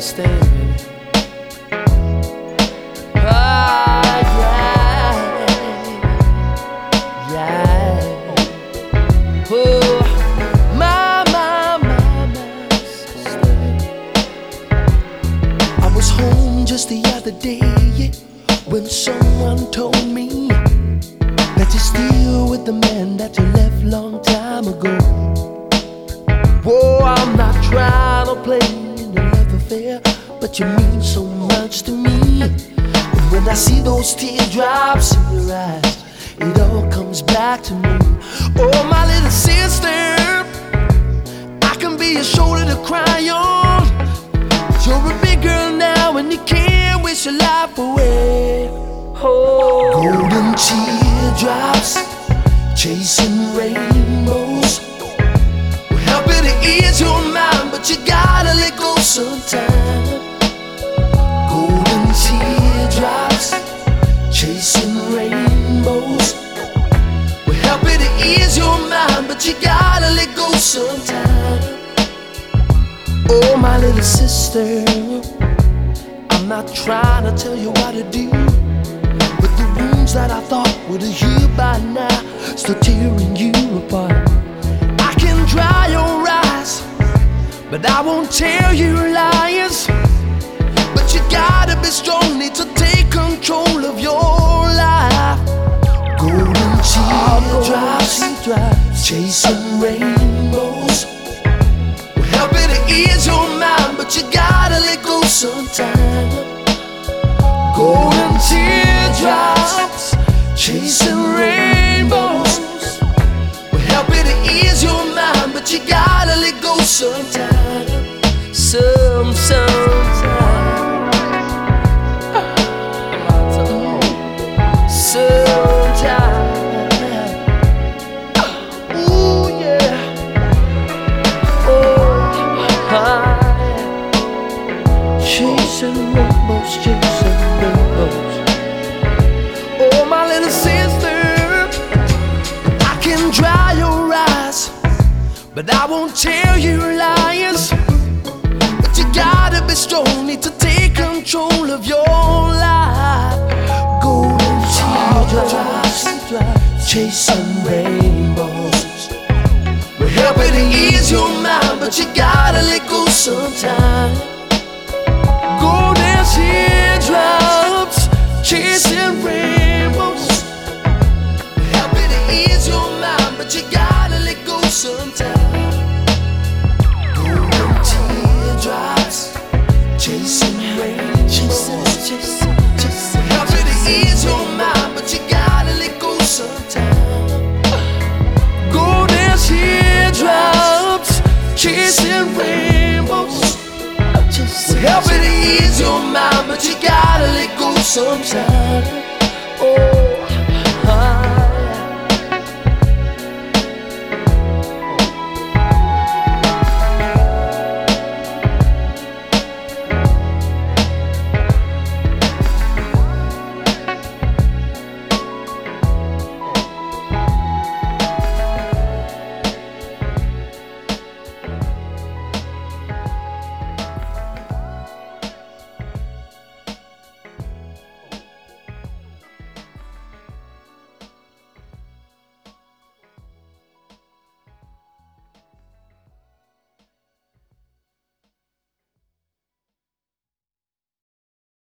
understand. Ah, yeah, yeah. Oh, my sister. I was home just the other day when someone told me that you're still with the man that you left long time ago. Whoa, I'm not trying to play in a love affair, but you mean so much to me. And when I see those teardrops in your eyes, it all comes back to me. Oh, my little sister, I can be a shoulder to cry on. You're a big girl now and you can't wish your life away. Oh, golden teardrops chasing rainbows. Well, help it to ease your mind, but you gotta let go sometime. Golden teardrops chasing rainbows. Well, help it to ease your mind, but you gotta let go sometime. Oh, my little sister, I'm not trying to tell you what to do, but the wounds that I thought would have healed by now still tearing you apart. I can dry your eyes, but I won't tell you lies. But you gotta be strong, need to take control of your life. Golden teardrops chasing rainbows. Help it to ease your mind, but you gotta let go sometime. Golden teardrops chasing rainbows. Well, help it to ease your mind, but you gotta let go sometime. Sometime. Ooh, yeah. Chasing rainbows, chasing rainbows. Oh, my little sister, I can dry your eyes, but I won't tell you lies. But you gotta be strong, need to take control of your life. Golden teardrops chasing rainbows. Well, help it to ease your mind, but you gotta let go sometime. Golden teardrops chasing rainbows. Help it to ease your mind, but you gotta let go sometime. Golden teardrops chasing rainbows. Help it to ease your mind, but you gotta let go sometime. Golden teardrops chasing rainbows. Help it to ease your mind, but you gotta let go sometime. Oh.